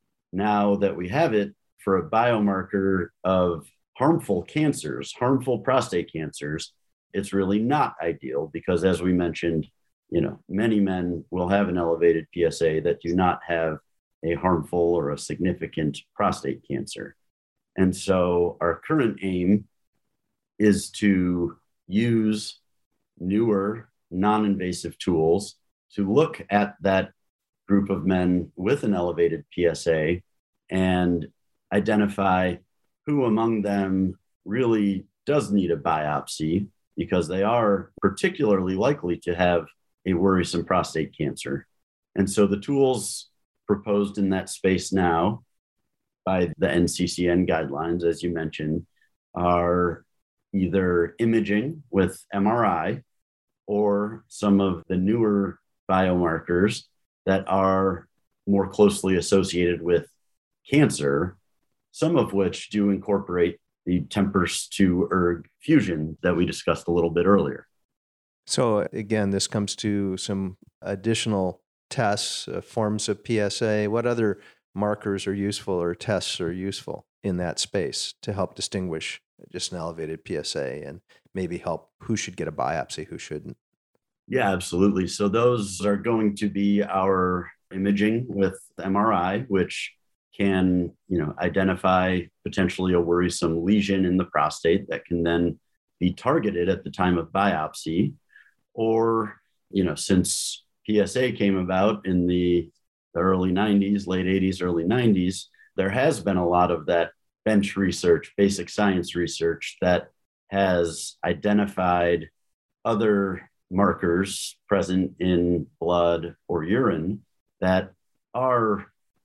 now that we have it for a biomarker of harmful cancers, harmful prostate cancers, it's really not ideal because, as we mentioned, you know, many men will have an elevated P S A that do not have a harmful or a significant prostate cancer. And so our current aim is to use newer, non-invasive tools to look at that group of men with an elevated P S A and identify who among them really does need a biopsy, because they are particularly likely to have a worrisome prostate cancer. And so the tools proposed in that space now by the N C C N guidelines, as you mentioned, are either imaging with M R I or some of the newer biomarkers that are more closely associated with cancer, some of which do incorporate the TMPRSS two ERG fusion that we discussed a little bit earlier. So again, this comes to some additional tests, uh, forms of P S A. What other markers are useful or tests are useful in that space to help distinguish just an elevated P S A and maybe help who should get a biopsy, who shouldn't? Yeah, absolutely. So those are going to be our imaging with M R I, which can, you know, identify potentially a worrisome lesion in the prostate that can then be targeted at the time of biopsy. Or, you know, since P S A came about in the, the early nineties, late eighties, early nineties, there has been a lot of that bench research, basic science research that has identified other markers present in blood or urine that are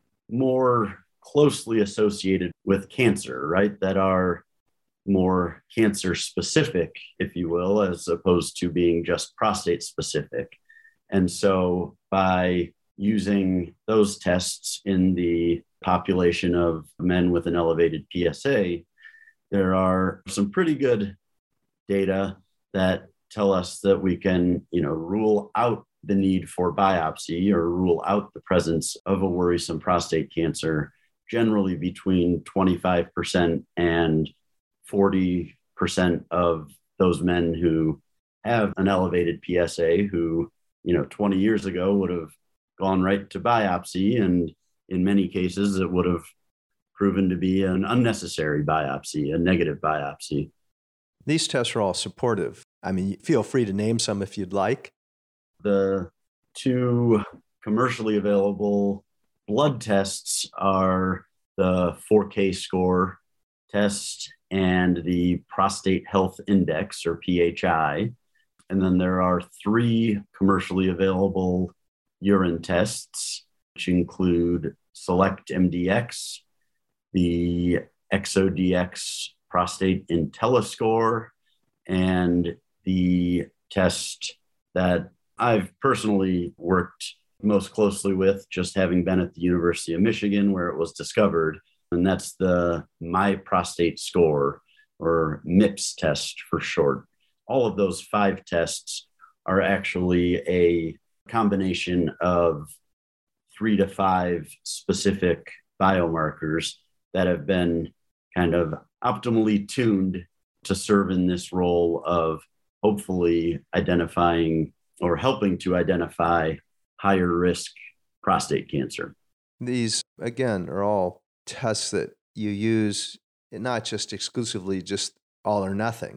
more closely associated with cancer, right? That are more cancer specific, if you will, as opposed to being just prostate specific. And so by using those tests in the population of men with an elevated P S A, there are some pretty good data that tell us that we can, you know, rule out the need for biopsy or rule out the presence of a worrisome prostate cancer generally between twenty-five percent and forty percent of those men who have an elevated P S A who, you know, twenty years ago would have gone right to biopsy. And in many cases, it would have proven to be an unnecessary biopsy, a negative biopsy. These tests are all supportive. I mean, feel free to name some if you'd like. The two commercially available blood tests are the four K score test and the prostate health index, or P H I. And then there are three commercially available urine tests, which include Select M D X, the ExoDx prostate IntelliScore, and the test that I've personally worked most closely with, just having been at the University of Michigan where it was discovered, and that's the My Prostate Score, or MIPS test for short. All of those five tests are actually a combination of three to five specific biomarkers that have been kind of optimally tuned to serve in this role of hopefully identifying or helping to identify higher risk prostate cancer. These, again, are all tests that you use, not just exclusively just all or nothing.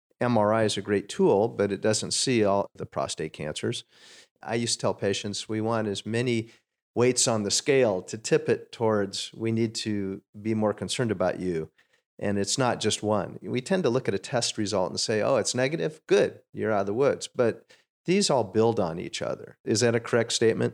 M R I is a great tool, but it doesn't see all the prostate cancers. I used to tell patients we want as many weights on the scale to tip it towards we need to be more concerned about you. And it's not just one. We tend to look at a test result and say, oh, it's negative? Good, you're out of the woods. But these all build on each other. Is that a correct statement?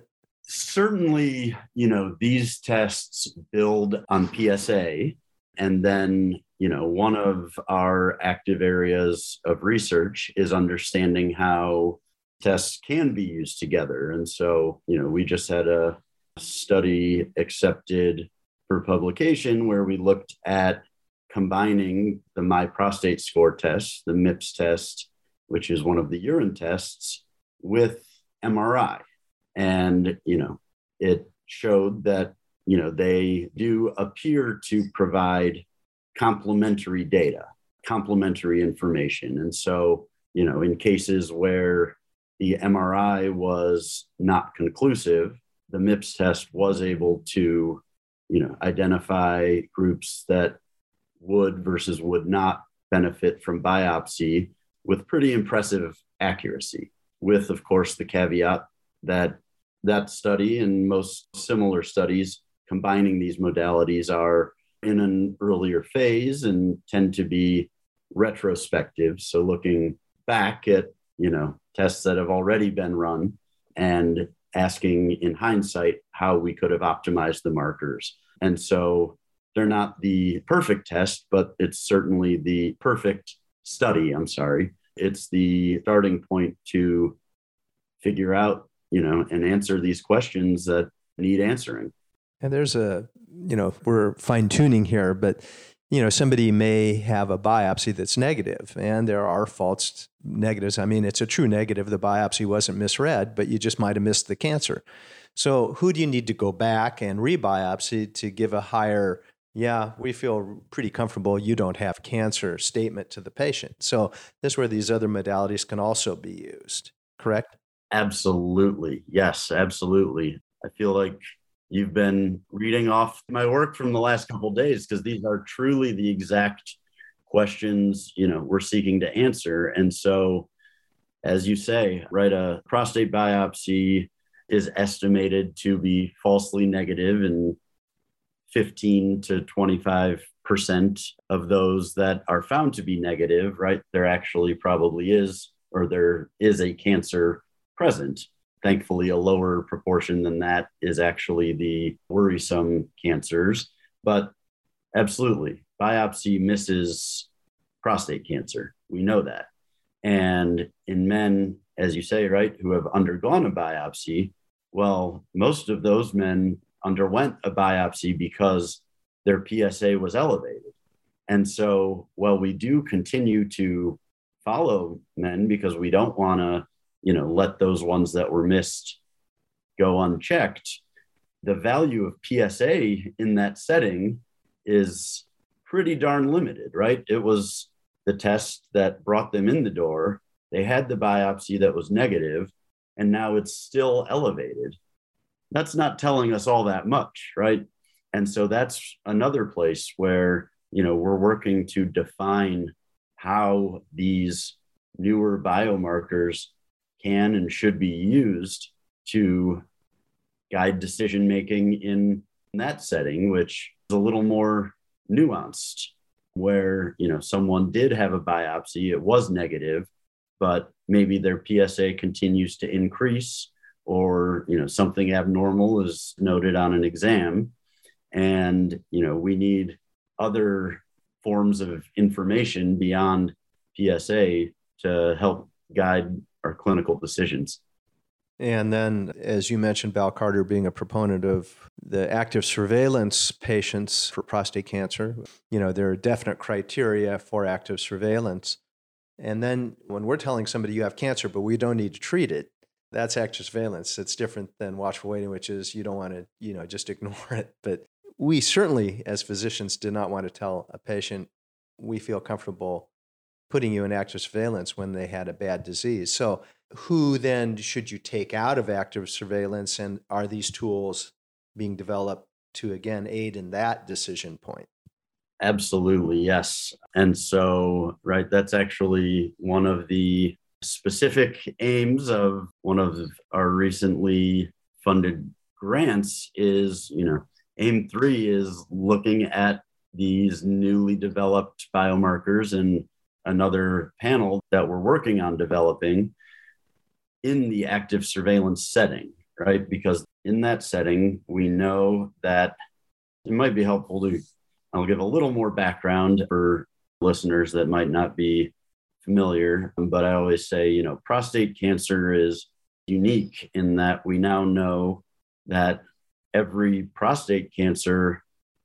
Certainly, you know, these tests build on P S A. And then, you know, one of our active areas of research is understanding how tests can be used together. And so, you know, we just had a study accepted for publication where we looked at combining the My Prostate Score test, the MIPS test, which is one of the urine tests, with M R I. And, you know, it showed that, you know, they do appear to provide complementary data, complementary information. And so, you know, in cases where the M R I was not conclusive, the MIPS test was able to, you know, identify groups that would versus would not benefit from biopsy with pretty impressive accuracy, with, of course, the caveat that that study and most similar studies combining these modalities are in an earlier phase and tend to be retrospective. So looking back at, you know, tests that have already been run and asking in hindsight how we could have optimized the markers. And so they're not the perfect test, but it's certainly the perfect study. I'm sorry. It's the starting point to figure out, you know, and answer these questions that need answering. And there's a, you know, we're fine tuning here, but, you know, somebody may have a biopsy that's negative, and there are false negatives. I mean, it's a true negative. The biopsy wasn't misread, but you just might have missed the cancer. So who do you need to go back and rebiopsy to give a higher, yeah, we feel pretty comfortable you don't have cancer statement to the patient? So this is where these other modalities can also be used, correct? Absolutely. Yes, absolutely. I feel like you've been reading off my work from the last couple of days, because these are truly the exact questions, you know, we're seeking to answer. And so, as you say, right, a prostate biopsy is estimated to be falsely negative in fifteen to twenty-five percent of those that are found to be negative, right? There actually probably is, or there is a cancer present. Thankfully, a lower proportion than that is actually the worrisome cancers. But absolutely, biopsy misses prostate cancer. We know that. And in men, as you say, right, who have undergone a biopsy, well, most of those men underwent a biopsy because their P S A was elevated. And so while we do continue to follow men because we don't want to, you know, let those ones that were missed go unchecked, the value of P S A in that setting is pretty darn limited, right? It was the test that brought them in the door. They had the biopsy that was negative, and now it's still elevated. That's not telling us all that much, right? And so that's another place where, you know, we're working to define how these newer biomarkers can and should be used to guide decision making in that setting, which is a little more nuanced, where, you know, someone did have a biopsy, it was negative, but maybe their P S A continues to increase, or, you know, something abnormal is noted on an exam. And, you know, we need other forms of information beyond P S A to help guide our clinical decisions. And then, as you mentioned, Val Carter being a proponent of the active surveillance patients for prostate cancer, you know, there are definite criteria for active surveillance. And then when we're telling somebody you have cancer, but we don't need to treat it, that's active surveillance. It's different than watchful waiting, which is you don't want to, you know, just ignore it. But we certainly, as physicians, did not want to tell a patient we feel comfortable putting you in active surveillance when they had a bad disease. So who then should you take out of active surveillance, and are these tools being developed to, again, aid in that decision point? Absolutely, yes. And so, right, that's actually one of the specific aims of one of our recently funded grants is, you know, aim three is looking at these newly developed biomarkers, and another panel that we're working on developing in the active surveillance setting, right? Because in that setting, we know that it might be helpful to, I'll give a little more background for listeners that might not be familiar, but I always say, you know, prostate cancer is unique in that we now know that every prostate cancer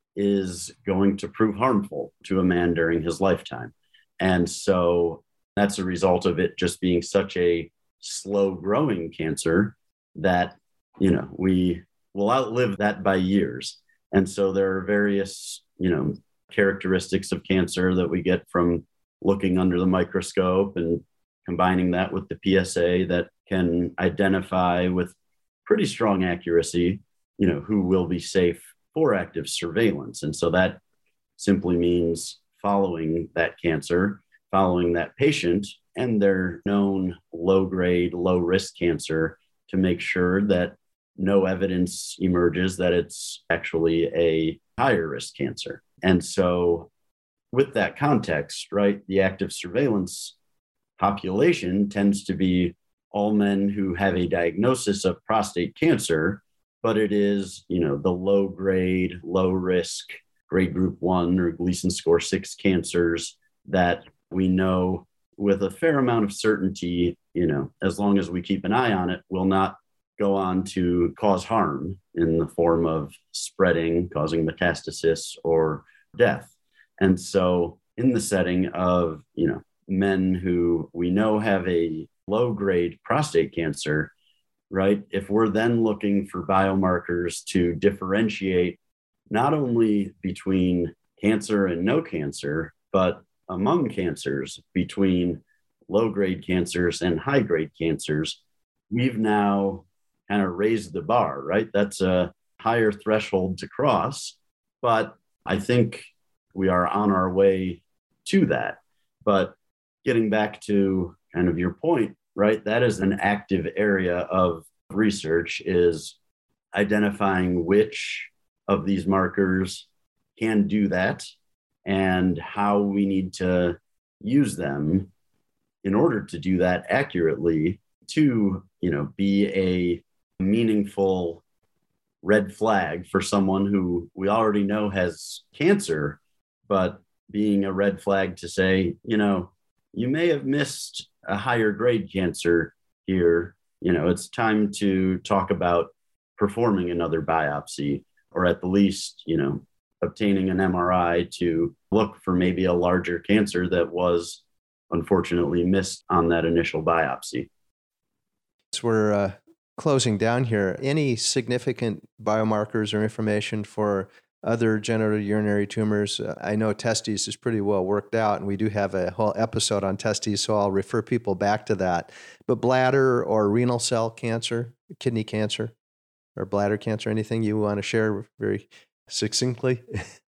is going to prove harmful to a man during his lifetime. And so that's a result of it just being such a slow growing cancer that, you know, we will outlive that by years. And so there are various, you know, characteristics of cancer that we get from looking under the microscope and combining that with the P S A that can identify with pretty strong accuracy, you know, who will be safe for active surveillance. And so that simply means following that cancer, following that patient and their known low-grade, low-risk cancer to make sure that no evidence emerges that it's actually a higher risk cancer. And so with that context, right, the active surveillance population tends to be all men who have a diagnosis of prostate cancer, but it is, you know, the low-grade, low-risk, grade group one or Gleason score six cancers that we know with a fair amount of certainty, you know, as long as we keep an eye on it, will not go on to cause harm in the form of spreading, causing metastasis or death. And so in the setting of, you know, men who we know have a low-grade prostate cancer, right, if we're then looking for biomarkers to differentiate not only between cancer and no cancer, but among cancers, between low-grade cancers and high-grade cancers, we've now kind of raised the bar, right? That's a higher threshold to cross, but I think we are on our way to that. But getting back to kind of your point, right, that is an active area of research, is identifying which of these markers can do that and how we need to use them in order to do that accurately to, you know, be a meaningful red flag for someone who we already know has cancer, but being a red flag to say, you know, you may have missed a higher grade cancer here. You know, it's time to talk about performing another biopsy, or at the least, you know, obtaining an M R I to look for maybe a larger cancer that was unfortunately missed on that initial biopsy. So we're uh, closing down here. Any significant biomarkers or information for other genitourinary tumors? Uh, I know testes is pretty well worked out, and we do have a whole episode on testes, so I'll refer people back to that. But bladder or renal cell cancer, kidney cancer, or bladder cancer, anything you want to share very succinctly?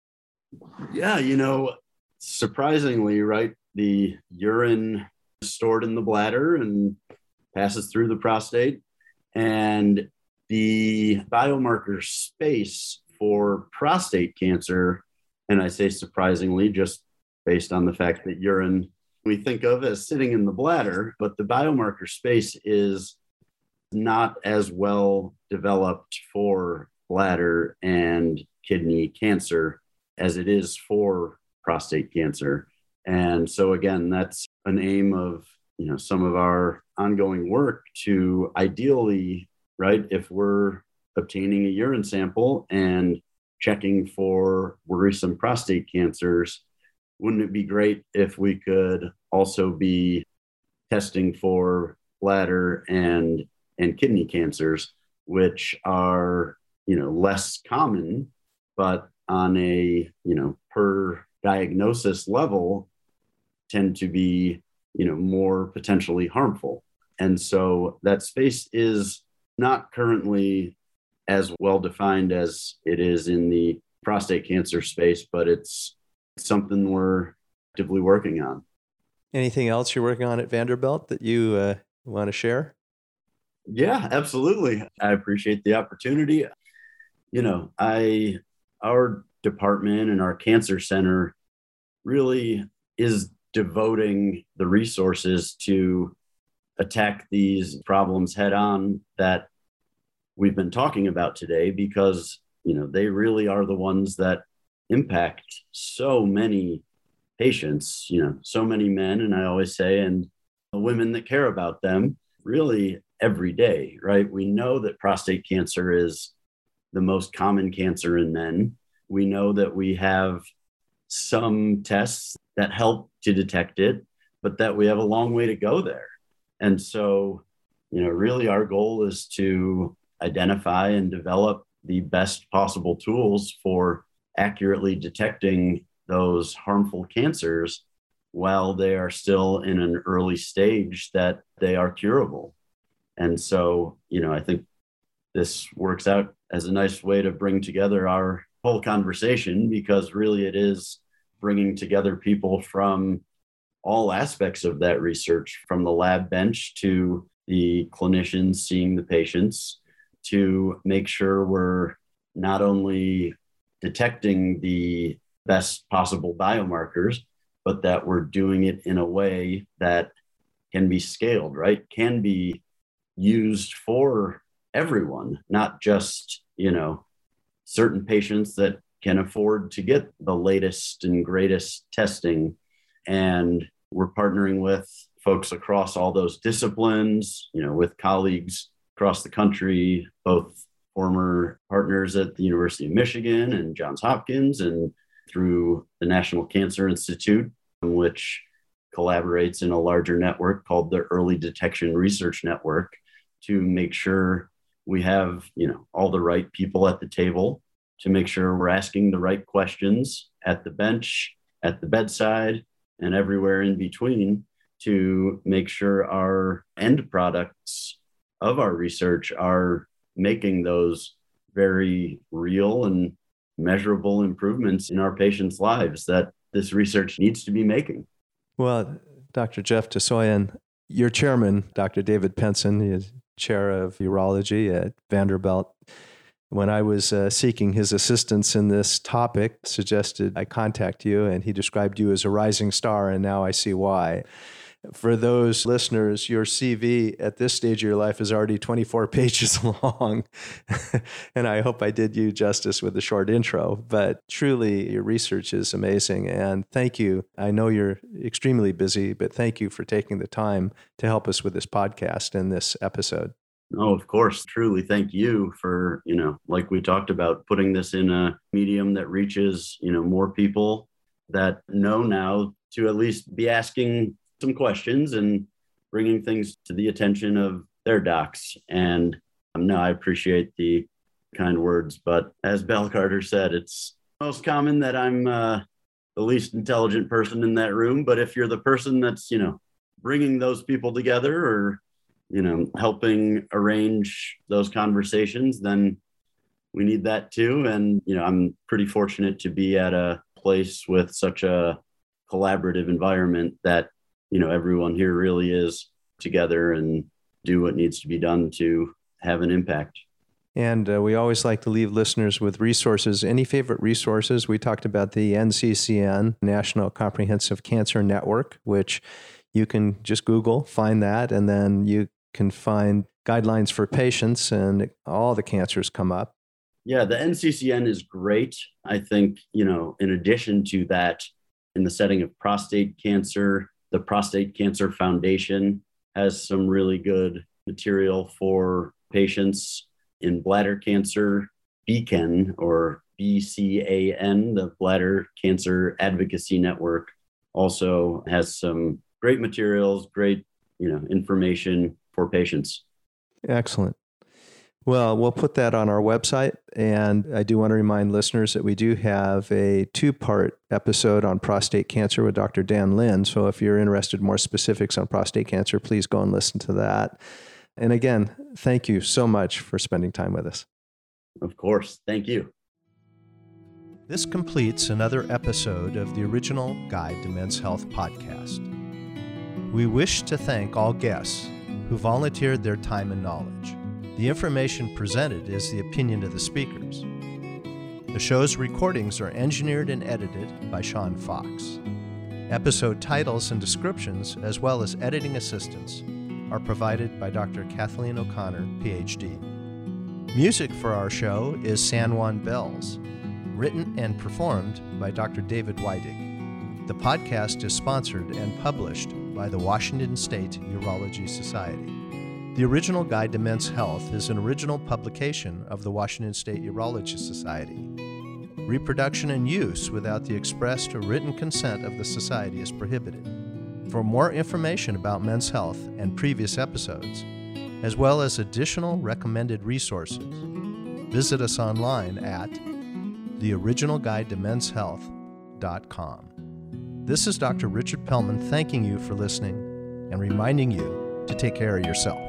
Yeah, you know, surprisingly, right, the urine is stored in the bladder and passes through the prostate. And the biomarker space for prostate cancer, and I say surprisingly, just based on the fact that urine we think of as sitting in the bladder, but the biomarker space is not as well developed for bladder and kidney cancer as it is for prostate cancer. And so again, that's an aim of, you know, some of our ongoing work to ideally, right, if we're obtaining a urine sample and checking for worrisome prostate cancers, wouldn't it be great if we could also be testing for bladder and and kidney cancers, which are, you know, less common, but on a, you know, per diagnosis level tend to be, you know, more potentially harmful. And so that space is not currently as well defined as it is in the prostate cancer space, but it's something we're actively working on. Anything else you're working on at Vanderbilt that you uh, want to share? Yeah, absolutely. I appreciate the opportunity. You know, I, our department and our cancer center really is devoting the resources to attack these problems head on that we've been talking about today, because, you know, they really are the ones that impact so many patients, you know, so many men, and I always say, and the women that care about them really every day, right? We know that prostate cancer is the most common cancer in men. We know that we have some tests that help to detect it, but that we have a long way to go there. And so, you know, really our goal is to identify and develop the best possible tools for accurately detecting those harmful cancers while they are still in an early stage that they are curable. And so, you know, I think this works out as a nice way to bring together our whole conversation, because really it is bringing together people from all aspects of that research, from the lab bench to the clinicians seeing the patients, to make sure we're not only detecting the best possible biomarkers, but that we're doing it in a way that can be scaled, right? Can be used for everyone, not just, you know, certain patients that can afford to get the latest and greatest testing. And we're partnering with folks across all those disciplines, you know, with colleagues across the country, both former partners at the University of Michigan and Johns Hopkins, and through the National Cancer Institute, which collaborates in a larger network called the Early Detection Research Network, to make sure we have, you know, all the right people at the table, to make sure we're asking the right questions at the bench, at the bedside, and everywhere in between, to make sure our end products of our research are making those very real and measurable improvements in our patients' lives that this research needs to be making. Well, Doctor Jeff Tasoyan, your chairman, Doctor David Penson, is chair of urology at Vanderbilt. When I was uh, seeking his assistance in this topic, suggested I contact you, and he described you as a rising star, and now I see why. For those listeners, your C V at this stage of your life is already twenty-four pages long, and I hope I did you justice with a short intro, but truly your research is amazing, and thank you. I know you're extremely busy, but thank you for taking the time to help us with this podcast and this episode. Oh, of course. Truly, thank you for, you know, like we talked about, putting this in a medium that reaches, you know, more people that know now to at least be asking some questions and bringing things to the attention of their docs. And um, no, I appreciate the kind words. But as Bell Carter said, it's most common that I'm uh, the least intelligent person in that room. But if you're the person that's, you know, bringing those people together, or you know, helping arrange those conversations, then we need that too. And, you know, I'm pretty fortunate to be at a place with such a collaborative environment that, you know, everyone here really is together and do what needs to be done to have an impact. And uh, we always like to leave listeners with resources. Any favorite resources? We talked about the N C C N, National Comprehensive Cancer Network, which you can just Google, find that, and then you can find guidelines for patients, and all the cancers come up. Yeah, the N C C N is great. I think, you know, in addition to that, in the setting of prostate cancer, the Prostate Cancer Foundation has some really good material for patients. In bladder cancer, B C A N, or B C A N, the Bladder Cancer Advocacy Network, also has some great materials, great, you know, information for patients. Excellent. Well, we'll put that on our website. And I do want to remind listeners that we do have a two-part episode on prostate cancer with Doctor Dan Lin. So if you're interested in more specifics on prostate cancer, please go and listen to that. And again, thank you so much for spending time with us. Of course. Thank you. This completes another episode of the Original Guide to Men's Health podcast. We wish to thank all guests who volunteered their time and knowledge. The information presented is the opinion of the speakers. The show's recordings are engineered and edited by Sean Fox. Episode titles and descriptions, as well as editing assistance, are provided by Doctor Kathleen O'Connor, P H D. Music for our show is San Juan Bells, written and performed by Doctor David Weidig. The podcast is sponsored and published by the Washington State Urology Society. The Original Guide to Men's Health is an original publication of the Washington State Urology Society. Reproduction and use without the expressed or written consent of the Society is prohibited. For more information about men's health and previous episodes, as well as additional recommended resources, visit us online at the original guide to men's health dot com. This is Doctor Richard Pellman thanking you for listening and reminding you to take care of yourself.